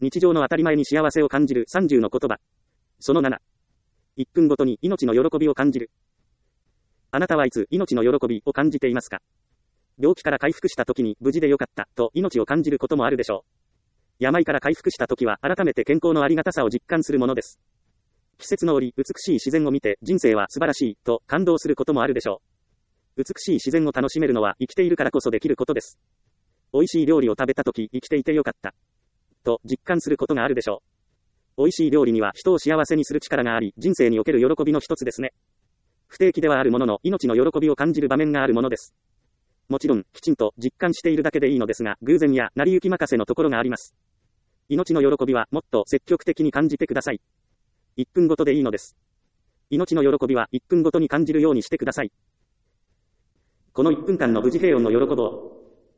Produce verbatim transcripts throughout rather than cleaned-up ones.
日常の当たり前に幸せを感じるさんじゅうの言葉。そのなな。いっぷんごとに命の喜びを感じる。あなたはいつ命の喜びを感じていますか？病気から回復した時に無事でよかったと命を感じることもあるでしょう。病から回復した時は改めて健康のありがたさを実感するものです。季節の折、美しい自然を見て人生は素晴らしいと感動することもあるでしょう。美しい自然を楽しめるのは生きているからこそできることです。美味しい料理を食べた時生きていてよかったと実感することがあるでしょう。美味しい料理には人を幸せにする力があり、人生における喜びの一つですね。不定期ではあるものの命の喜びを感じる場面があるものです。もちろん、きちんと実感しているだけでいいのですが、偶然や成り行き任せのところがあります。命の喜びはもっと積極的に感じてください。いっぷんごとでいいのです。命の喜びはいっぷんごとに感じるようにしてください。このいっぷんかんの無事平穏の喜ぼう。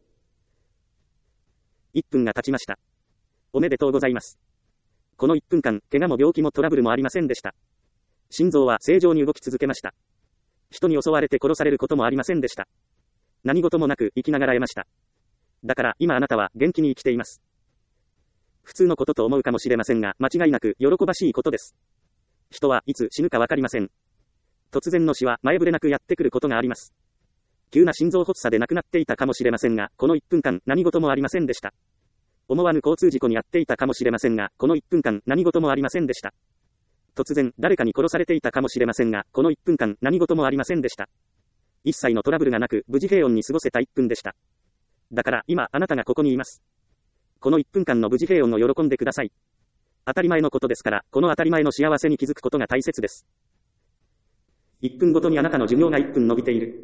いっぷんが経ちました。おめでとうございます。このいっぷんかん、怪我も病気もトラブルもありませんでした。心臓は正常に動き続けました。人に襲われて殺されることもありませんでした。何事もなく生きながらえました。だから今あなたは元気に生きています。普通のことと思うかもしれませんが、間違いなく喜ばしいことです。人はいつ死ぬかわかりません。突然の死は前触れなくやってくることがあります。急な心臓発作で亡くなっていたかもしれませんが、このいっぷんかん何事もありませんでした。思わぬ交通事故に遭っていたかもしれませんが、このいっぷんかん何事もありませんでした。突然誰かに殺されていたかもしれませんが、このいっぷんかん何事もありませんでした。一切のトラブルがなく無事平穏に過ごせたいっぷんでした。だから今あなたがここにいます。このいっぷんかんの無事平穏を喜んでください。当たり前のことですから、この当たり前の幸せに気づくことが大切です。いっぷんごとにあなたの寿命がいっぷん伸びている。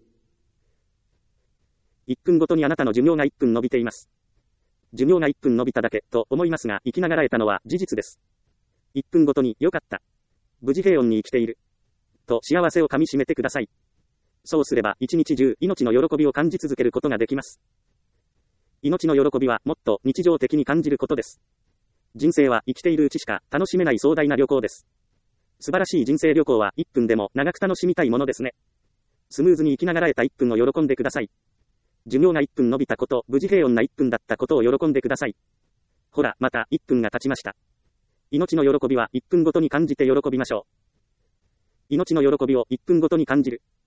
いっぷんごとにあなたの寿命がいっぷん伸びています。寿命がいっぷん伸びただけと思いますが、生きながら得たのは事実です。いっぷんごとによかった。無事平穏に生きている。と幸せをかみしめてください。そうすれば一日中命の喜びを感じ続けることができます。命の喜びはもっと日常的に感じることです。人生は生きているうちしか楽しめない壮大な旅行です。素晴らしい人生旅行はいっぷんでも長く楽しみたいものですね。スムーズに生きながら得たいっぷんを喜んでください。寿命がいっぷん伸びたこと、無事平穏ないっぷんだったことを喜んでください。ほら、またいっぷんが経ちました。命の喜びはいっぷんごとに感じて喜びましょう。命の喜びをいっぷんごとに感じる。